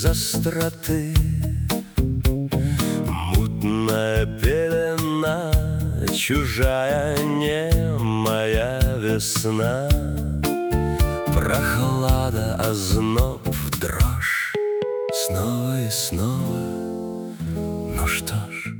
без остроты. Мутная пелена, чужая немая весна, прохлада, озноб, дрожь снова и снова. Ну что ж,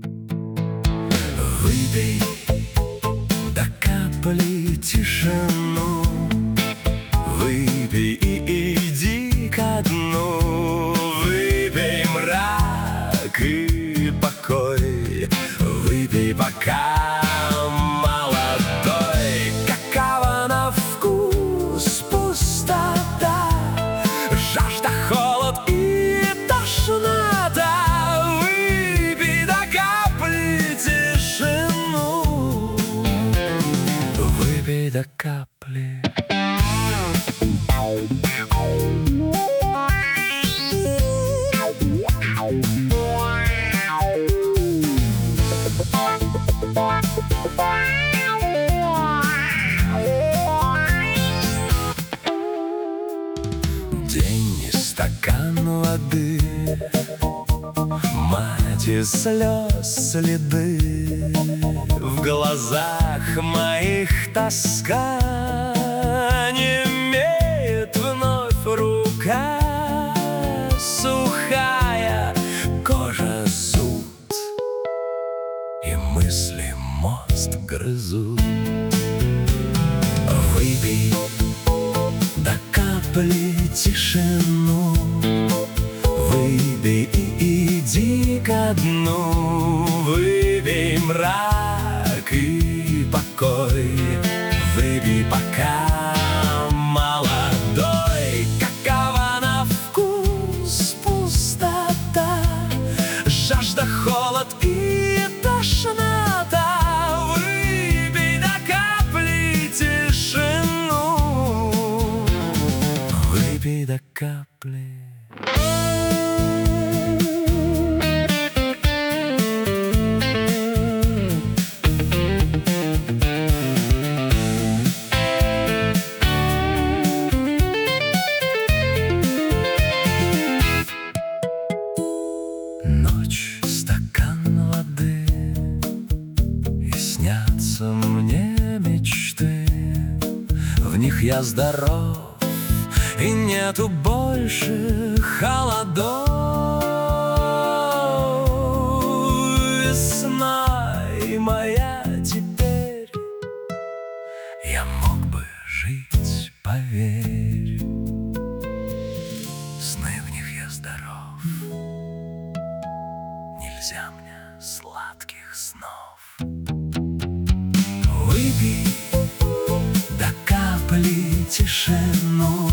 выпей до капли тишину, выпей и иди ко дну. Выпей мрак и покой, выпей пока молодой. Какова на вкус пустота, жажда, холод и тошнота. Выпей до капли тишину, выпей до капли. День и стакан воды, мать и слез следы, в глазах моих тоска, немеет вновь рука, сухая кожа зуд, и мысли мост грызут. Выпей до капли тишину, выпей и иди ко дну. Выпей мрак и покой, выпей пока молодой. Какова на вкус пустота, жажда, холод и тошнота. Выпей до капли тишину, выпей до капли. Ночь, стакан воды, и снятся мне мечты. В них я здоров, и нету больше холодов. Весна моя теперь, я мог бы жить, поверь. Сны в них я здоров, нельзя мне сладких снов. Выпей до капли тишину,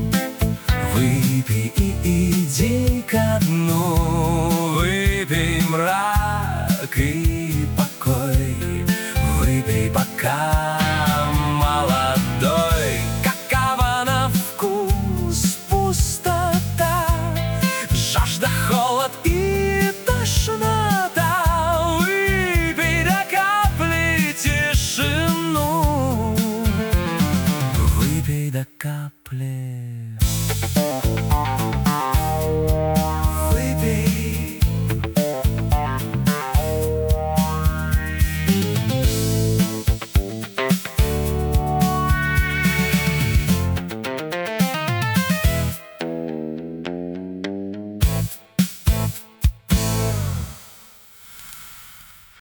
выпей и иди ко дну. Выпей мрак и покой, выпей пока молодой. Какова на вкус пустота, жажда, холод и тошнота. Выпей до капли тишину, выпей до капли.